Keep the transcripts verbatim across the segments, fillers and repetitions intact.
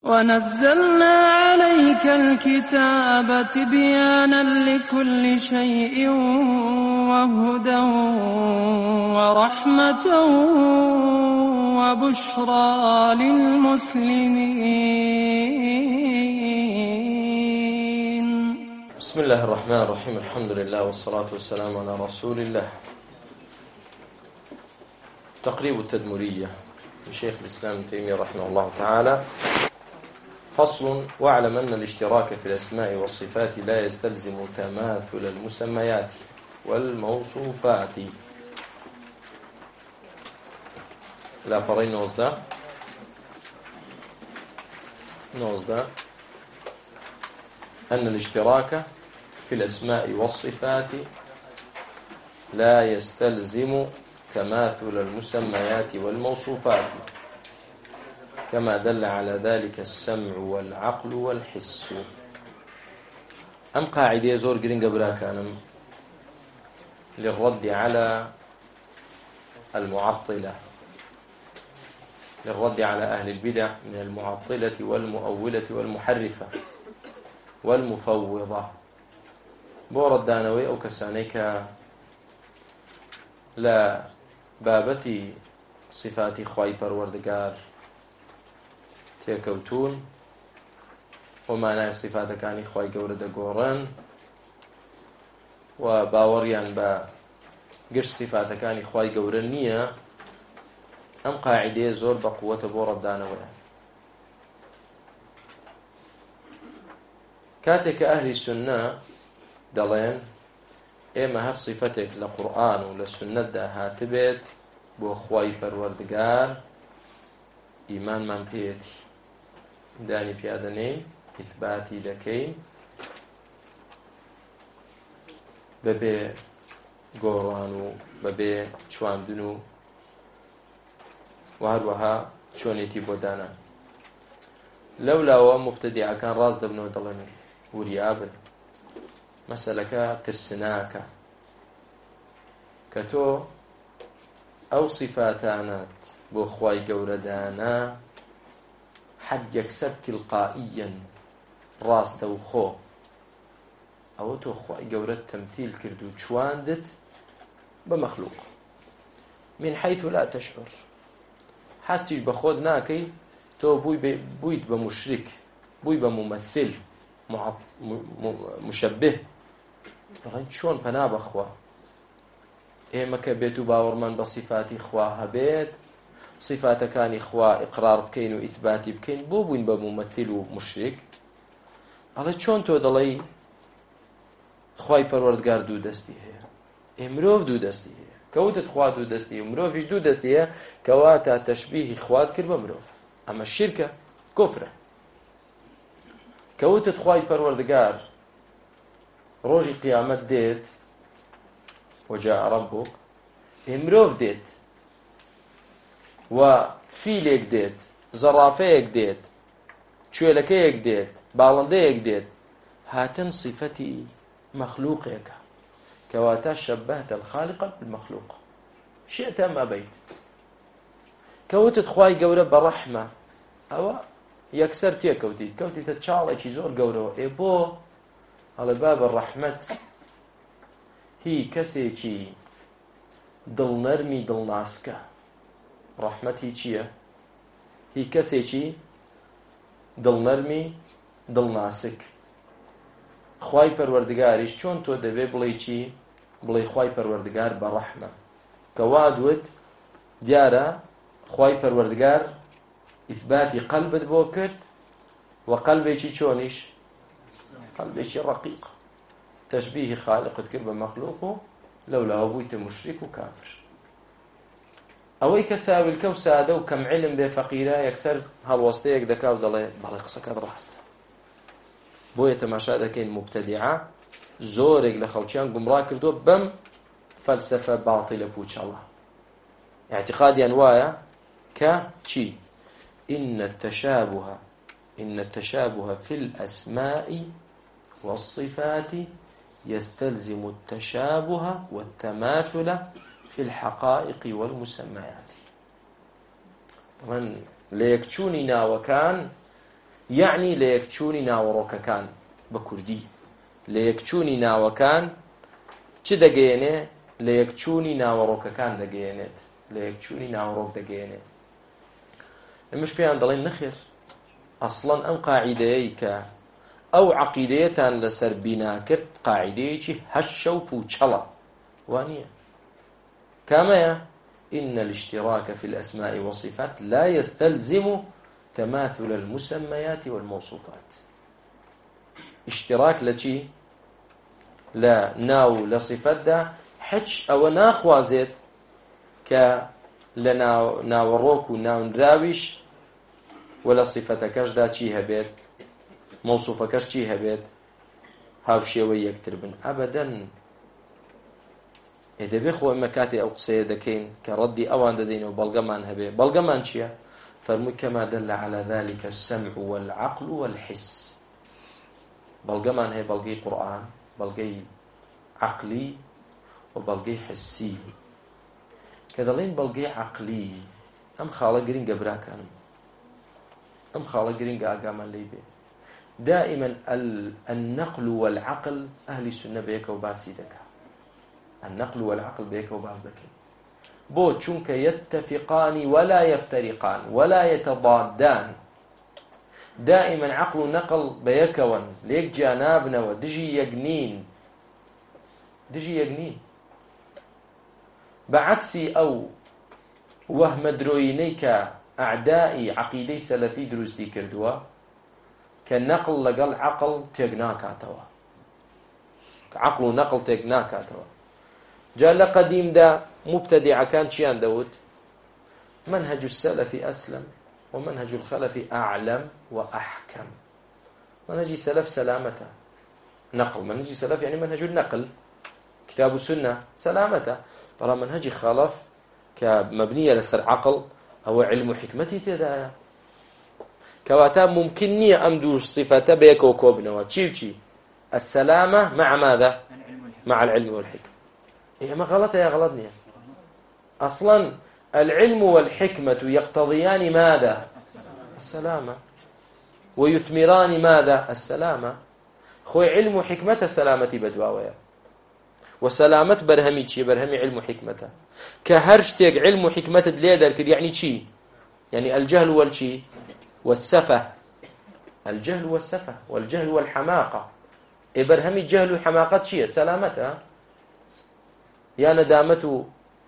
ونزلنا عليك الكتاب تبيانا لكل شيء وهدى ورحمة وبشرى للمسلمين. بسم الله الرحمن الرحيم. الحمد لله والصلاة والسلام على رسول الله. تقريب التدمرية لشيخ الإسلام ابن تيمية رحمه الله تعالى. فصل: واعلم أن الاشتراك في الأسماء والصفات لا يستلزم تماثل المسميات والموصوفات. لا فرين نوزدا نوزدا أن الاشتراك في الأسماء والصفات لا يستلزم تماثل المسميات والموصوفات، كما دل على ذلك السمع والعقل والحس. أم قاعدة زور قرنق براكانم للرد على المعطلة، للرد على أهل البدع من المعطلة والمؤولة والمحرفة والمفوضة. بورد دانوي أو كسانيك لا بابتي صفات خواي پروردگار تێکەوتون و مانای صفاتەکانی خوای گەورە دەگۆڕن و باوەڕیان بە گشت صفاتەکانی خوای گەورە نییە. ئەم قاعیدەیە زۆر بە قووەتە بۆ ڕەتدانەوەیە. کاتێک کە ئەهلی سوننە دەڵێن ئێمە هەر صفەتێک لە قورئان و لە سوننەتدا هاتبێت بۆ خوای پەروەردگار ئیمانمان پێیەتی، دانی پیادەنێین، ئیثباتی دەکەین بەبێ گۆڕان و بەبێ چواندن و هەروەها چۆنێتی بۆ دانان. لەولاوە مبتەدیعەکان ڕاست دەبنەوە دەڵێن وریابن، مەسەلەکە ترسناکە کە تۆ ئەو صفاتانت بۆ خوای گەورەدانا حەد یەکسەر تیلقائیەن ڕاستە و خۆ ئەوە تۆ خوای گەورەت تەمثیل کرد و چواندت بە مەخلوق من حيث لا تشعر. حەستیش بە خۆت ناکەی، تۆ بوویت بە مشرک، بووی بە ممثل مشبه. دەڵێن چۆن پەنا بەخوا ئێمە کە بێت و باوەڕمان بە صفاتی خوا هەبێت، صفاتەکانی خوا ئیقرار بکەین و ئیثباتی بکەین، بۆ بووین بە ممثل و مشرک؟ ئەڵێ چۆن تۆ دەڵێی خوای پەروەردگار دوو دەستی هەیە؟ ئێ مرۆڤ دوو دەستی هەیە، کەوتت خوا دوو دەستی هەیە، مرۆڤیش دوو دەستی هەیە، کەواتە تەشبیهی خوات کرد بە مرۆڤ. ئەمە شیرکە، کوفرە. کەوتت خوای پەروەردگار ڕۆژی قیامەت دێت وجاء ربك، مرۆڤ دێت و فیلێک دێت، زەڕافەیەک دێت، کوێلەکەیەک دێت، باڵندەیەک دێت، هاتن صفەتی مەخلوقێکە، کەواتە شەبەهتە الخالق بالمەخلوق شئت ئەم ئەبەیت. کەوتت خوای گەورە بە ڕەحمە، ئەوە یەکسەر تێکەوتیت، کەوتیتە چاڵێکی زۆر گەورەوە. ئێ بۆ هەڵێ با بە ڕەحمەت هی کەسێکی دڵنەرمی دڵناسکە. ڕەحمەتی چییە؟ هی کەسێکی دڵنەرمی دڵناسک. خوای پەروەردگاریش چۆن تۆ دەبێ بڵێ چی؟ بڵێ خوای پەروەردگار بە ڕەحمە، کە وادوت دیارە خوای پەروەردگار ئیثباتی قەلبت بۆ کرد و قەلبێکی چۆنیش؟ قەلبێکی ڕەقیق. تەشبیهی خالقت کرد بە مەخلوق و لەولاوە بوویتە مشریک و کافر. ئەوەی کە ساویلکە و سادە و کەم عیلم بێ فەقیرە یەکسەر هەڵوەستەیەک دەکا و دەڵێ بەڵێ قسەکەت ڕاستە. بۆیە تەماشا دەکەین مبتەدیعە زۆرێک لە خەڵکیان گومڕا کردووە بەم فەلسەفە باڵتیلە پوچەڵە. اعتقادیان وایە کە چی؟ إن التشابه إن التشابه في الأسماء والصفات يستلزم التشابه والتماثل في الحقائق والمسميات. من ليكتشوني ناوكان یعنی لە یەکچوونی ناوەڕۆکەکان بە کوردی لە یەکچوونی ناوەکان چ دەگەیەنێ؟ لە یەکچوونی ناوەڕۆکەکان دەگەیەنێت، لە یەکچوونی ناوەڕۆک دەگەیەنێت. ئەمەش پێیان دەڵێن نەخێر، ئەسڵەن ئەم قاعیدەیەی کە ئەو عەقیدەیەتان لەسەر بینا کرد قاعیدەیەکی هەشە و پوچەڵە، وانییە. کامەیە؟ إن الاشتراك في الأسماء والصفات لا يستلزم تماثل المسميات والموصوفات. اشتراك لشي لا ناو لصفات دا حج أو ناخوازت ك لناو ناو روك وناو نراويش ولا صفتكش دا چی هبيت موصوفكش چی هبيت هاوشيوي يكتر بن أبدا. إذا بيخو إما كاتي أو قصية دكين كردي أوان ددين وبلغمان هبه بلغمان شيا فرمي كما دل على ذلك السمع والعقل والحس. بلغمان هي بلغي قرآن، بلغي عقلي وبلغي حسي. كذلين بلغي عقلي أم خالة قرين قبرا كان أم خالة قرين قاقامان ليبه. دائما النقل والعقل أهل السنة بيك وباسي دكا. النقل والعقل بيك وباز دكين بو چونك يتفقان ولا يفترقان ولا يتضادان. دائما عقل نقل بيكون ليك جانابنا ودجي يقنين دجي يقنين بعكسي أو وهم دروينيك أعدائي عقيدي سلفي دروستي كردوا كالنقل لقل عقل تيقناكاتوا عقل نقل تيقناكاتوا. جاء لقديم دا مبتدع كان شيان داود منهج السلف أسلم ومنهج الخلف أعلم وأحكم. منهج السلف سلامته نقل، منهج السلف يعني منهج النقل كتاب السنة سلامته، ترى منهج خلف كمبنية لسر عقل أو علم حكمتي تدايا كواتا ممكنية أمدوش صفاته بيك وكوبنا وشي وشي السلامة مع ماذا؟ مع العلم والحكمة. إيه ما غلطة يا غلطني أصلا العلم والحكمة يقتضيان ماذا؟ السلامة، ويثمران ماذا؟ السلامة. خوي علم وحكمة السلامة بدواوية وسلامة برهمي شي برهمي علم وحكمة كهرشتك علم وحكمة دليدر يعني شي يعني الجهل والشي والسفة، الجهل والسفة والجهل والحماقة. إيه برهمي الجهل وحماقة شي سلامتها يا ندامته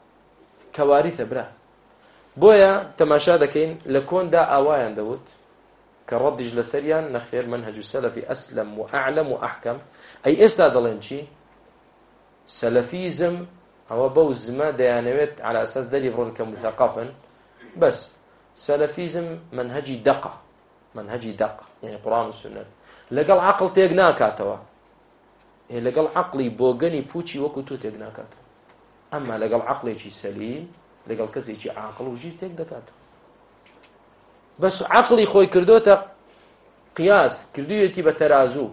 كوارث برا بويا تماشا دكين لكون دا آوايان داود كرد جلسريان نخير منهج السلف أسلم وأعلم وأحكم. أي إستاذ لنشي سلفيزم أو بوزما ديانويت على أساس دليل برون كمثقافا بس سلفيزم منهجي دقة منهجي دقة يعني قرآن والسنة لقل عقل تيقنا كاتوا إيه لقل عقلي بوغني بوشي وكتو تيقنا كاتوا. أما لقل عقلي شي سليم لقل كذي شي عاقل وجي تيك دكاتو بس عقلي خوي كردوتا قياس كردويتي بترازو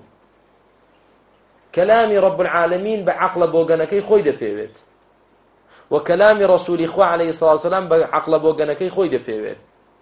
كلامي رب العالمين بعقل بوغنكي خوي ده بيوت وكلام رسول إخوة عليه الصلاة والسلام بعقل بوغنكي خوي ده بيوت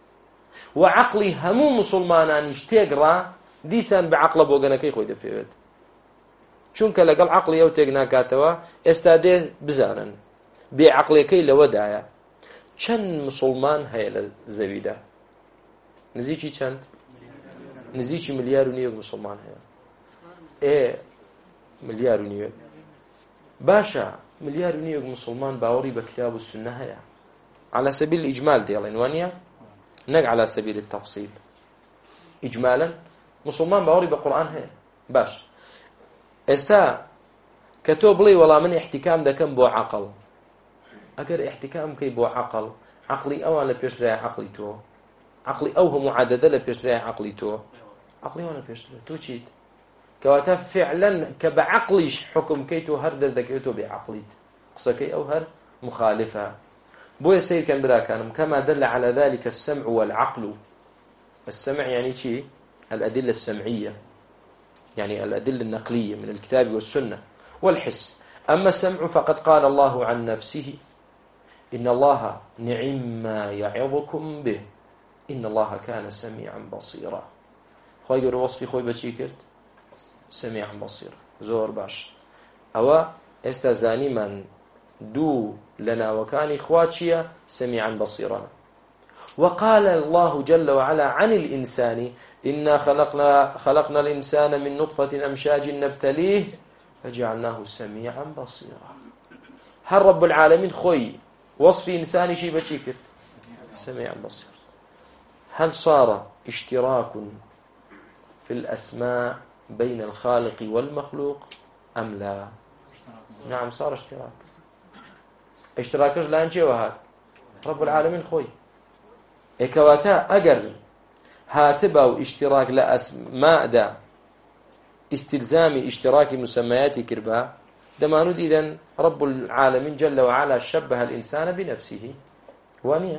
وعقلي همو مسلمانان يشتيقرا ديسان بعقل بوغنكي خوي ده بيوت چونکە لەگەڵ عقڵی ئەو تێک ناکاتەوە ئێستا دێ بزانن بێ عقلەکەی لەوەدایە چەند مسلمان هەیە لە زەویدا؟ نزیکی چەند؟ نزیکی ملیار و نیوەک مسلمان هەیە. ئێ ملیار و نیوەک باشە ملیار و نیوەک مسلمان باوەڕی بە کتاب و سنە هەیە على سبيل الإجمال دێڵێن وانە نەک على سبيل التفصيل. إجمالا مسلمان باوەڕی بە قورئان هەیە باش ئێستا کە تۆ بڵێ وەڵا من احتیکام دەکەم بۆ عەقڵ ئەگەر احتیکام بکەی بۆ عەقڵ عەقڵی ئەوان لە پێشترای عەقڵی تۆ عەقڵی ئەو هەموو عەدەدە لە پێشترای عەقڵی تۆ عەقڵی ئەوان لە پێشترە تۆ چیت؟ کەواتە فعلا کە بە عەقڵیش حکم بکەیت و هەر دەردەکەوێت تۆ بێ عەقڵیت قسەکەی ئەو هەر مخالفە. بۆیە سیرکەن براکانم كما دل على ذلك السمع والعقل. السمع يعني شيء الأدلة السمعية يعني الأدلة النقلية من الكتاب والسنة والحس. أما السمع فقد قال الله عن نفسه إن الله نعم ما يعظكم به إن الله كان سميعا بصيرا. خۆی گەورە وەصفی خۆی بەچی کرد؟ سەمیع بەصیر. زۆر باش. ئەوە ئێستا زانیمان دوو لە ناوەکانی خوا چییە؟ سەمیعا بەصیرا. وقال الله جل وعلا عن الإنسان إنا خلقنا خلقنا الإنسان من نطفة أمشاج نبتليه فجعلناه سميعا بصيرا. هل رب العالمين خوي وصف إنسان شي بشيكر سميعا بصير. هل صار اشتراك في الأسماء بين الخالق والمخلوق أم لا؟ نعم صار اشتراك. اشتراكش لا نجي وهذا رب العالمين خوي إكواتا أجر هاتبا واشتراك لأسماء دا استلزام اشتراك مسميات كربا دمانود إذن رب العالمين جل وعلا شبه الإنسان بنفسه وانيا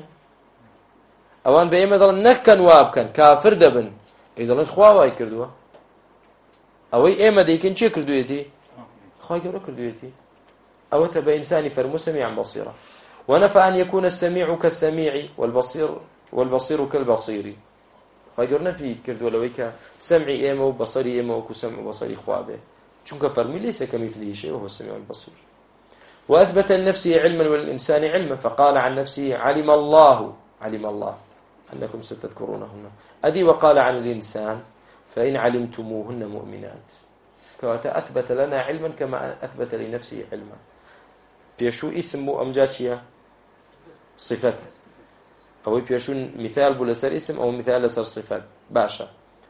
أوان بإيما دلن نكن وابكن كافر دبن إذن خواهي كردوا أوي إيما ديكن چه كردويتي خواهي كردويتي أو تبا إنساني فرمو سميعا بصيرا. ونفى أن يكون السميع كالسميع والبصير والبصير كالبصير. فقرنا في كردوا لويك سمعي إيما وبصري إيما وكسمع وبصري خوابه چونك فرمي ليس كمثله شيء وهو السميع البصير. وأثبت لنفسه علما والإنسان علما فقال عن نفسه علم الله علم الله أنكم ستذكرونهن أدي. وقال عن الإنسان فإن علمتموهن مؤمنات. كواتا أثبت لنا علما كما أثبت لنفسه علما. بيشو اسم أمجاتيا صفته أو بيشو مثال بلسر اسم أو مثال لسر صفات باشا.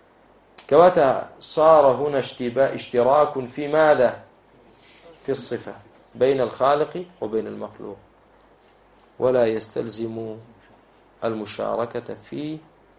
كواتا صار هنا اشتباء اشتراك في ماذا؟ في الصفة بين الخالق وبين المخلوق ولا يستلزم المشاركة في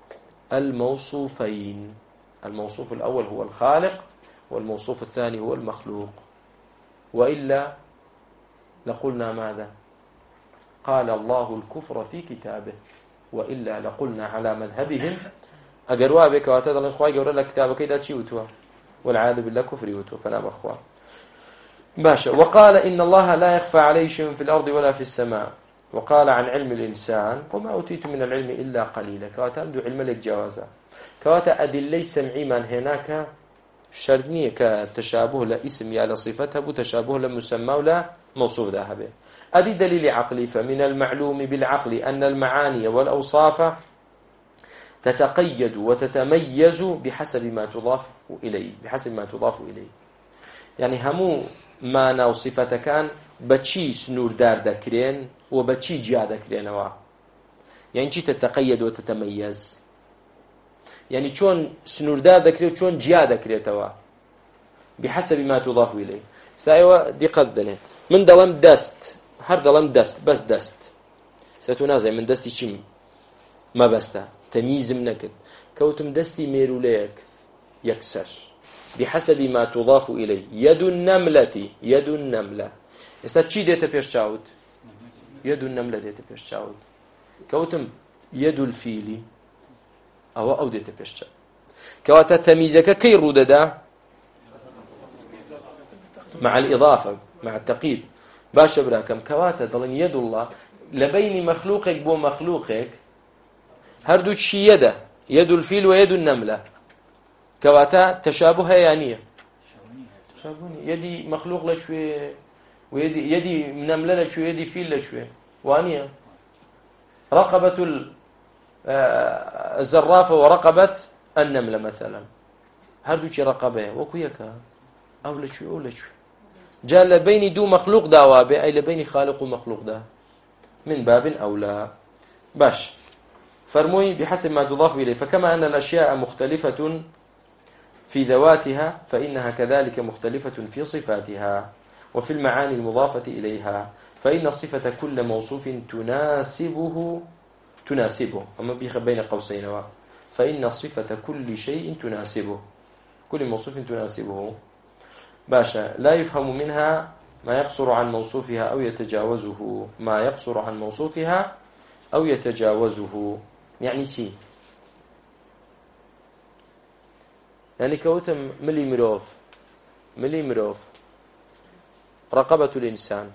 الموصوفين. الموصوف الأول هو الخالق والموصوف الثاني هو المخلوق وإلا لقلنا ماذا؟ قال الله الكفر في كتابه وإلا لقلنا على مذهبهم أقروا بك واتدل الخواي قولوا لك كتابك إذا تشيوتوا والعاذ بالله كفر يوتوا فنام أخوان باشا. وقال إن الله لا يخفى عليه شيء في الأرض ولا في السماء. وقال عن علم الإنسان وما أوتيت من العلم إلا قليلا. كواتا أمدو علم لك جوازا. كواتا أدلي سمعي من هناك شرطنية كتشابه لاسم يا لصفتها بتشابه لمسمى ولا موصوف ذا به. أدي دليل عقلي. فمن المعلوم بالعقل أن المعاني والأوصاف تتقيد وتتميز بحسب ما تضاف إليه بحسب ما تضاف إليه. يعني همو ما نوصفة كان بچي سنور دار دكرين وبچي جا دكرين وا. يعني چي تتقيد وتتميز يعني چون سنور دار دكرين وچون جا دكريتوا بحسب ما تضاف إليه. سايوا دي قدنه من دلم دست هر دلم دست بس دست ستنازع من دستي چم ما بسته تمييز منكد كوتم دستي ميروليك يكسر بحسب ما تضاف إليه. يد النملة يد النملة استاد چی دێتە پێش چاوت؟ يد النملة دێتە پێش چاوت. كوتم يد الفيل أو أو دێتە پێش چاوت. كواتا تمييزك كي روددا مع الإضافة مع التقييد باش براكم. كواتا دلن يد الله لبين مخلوقك بو مخلوقك هردو چی يده يد الفيل ويد النملة. كواتا تشابه يانية تشابهني يدي مخلوق لشوي ويدي يدي نملة لشوي يدي فيل لشوي وانية. رقبة الزرافة ورقبة النملة مثلا هردو چی رقبه وكو يكا أو لشوي أو لشوي جاء لبين دو مخلوق داوابه أي لبين خالق ومخلوق دا من باب أولى باش. فرموي بحسب ما تضاف إليه. فكما أن الأشياء مختلفة في ذواتها فإنها كذلك مختلفة في صفاتها وفي المعاني المضافة إليها. فإن صفة كل موصوف تناسبه تناسبه أما بين قوسين فإن صفة كل شيء تناسبه كل موصوف تناسبه باشا. لا يفهم منها ما يقصر عن موصوفها أو يتجاوزه ما يقصر عن موصوفها أو يتجاوزه. يعني تي يعني كوتم ملي مروف ملي مروف رقبة الإنسان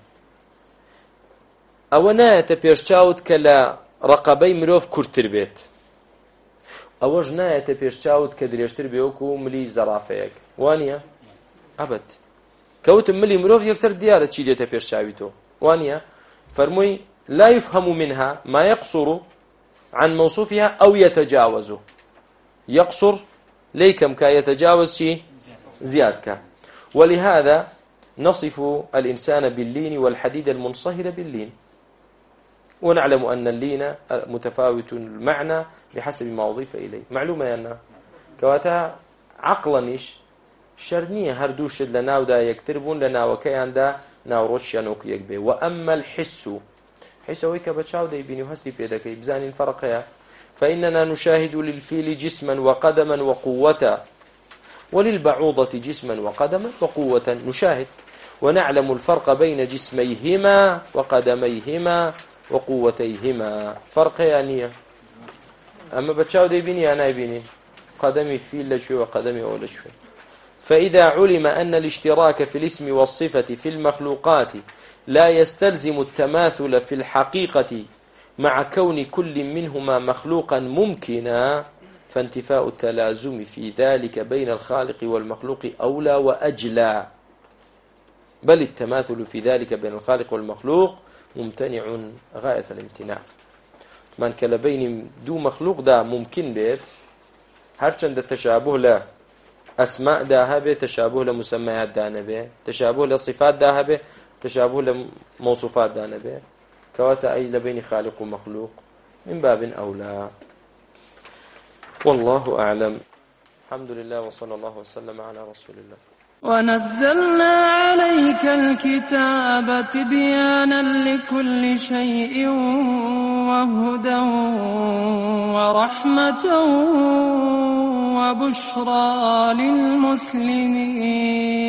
أو ناية بيرشاوت كلا رقبي مروف كرتر بيت ئەوەش نایەتە پێشچاوت کە درێژتر بێ وەکو ملی زەرافەیەک وانە ئەبەت کەوتم ملی مرۆڤ یەکسەر دیارە چی دێتە پێشچاوی تۆ وانە فەرمووی لا يفهم منها ما يقصر عن موصوفها أو يتجاوز يقصر ليكم كا يتجاوز شيء زياد كا ولهذا نصف الإنسان باللين والحديد المنصهر باللين ونعلم أن اللين متفاوت المعنى بحسب ما أضيف إليه معلومة أن كواتا عقلنيش شرنية هردوش لناو دا يكتربون لنا وكيان دا ناوروش ينوك يكبه وأما الحس حس ويك بتشاو دا يبيني وهستي بيدكي بزاني فرقها فإننا نشاهد للفيل جسما وقدما وقوة وللبعوضة جسما وقدما وقوة نشاهد ونعلم الفرق بين جسميهما وقدميهما وقوتيهما فرق يعني أما بتشاو دا يبيني أنا يبيني قدمي فيل لشوي وقدمي أول شوي فإذا علم أن الاشتراك في الاسم والصفة في المخلوقات لا يستلزم التماثل في الحقيقة مع كون كل منهما مخلوقا ممكنا فانتفاء التلازم في ذلك بين الخالق والمخلوق أولى وأجلى بل التماثل في ذلك بين الخالق والمخلوق ممتنع غاية الامتناع من كلا بين دو مخلوق دا ممكن بيت هرچند التشابه لا أسماء داها به تشابه لمسميات دانا به تشابه لصفات داها به تشابه لموصوفات دانا به كواتا أي لبين خالق ومخلوق من باب أولى والله أعلم الحمد لله وصلى الله وسلم على رسول الله ونزلنا عليك الكتاب تبيانا لكل شيء وهدى ورحمة وبشرى للمسلمين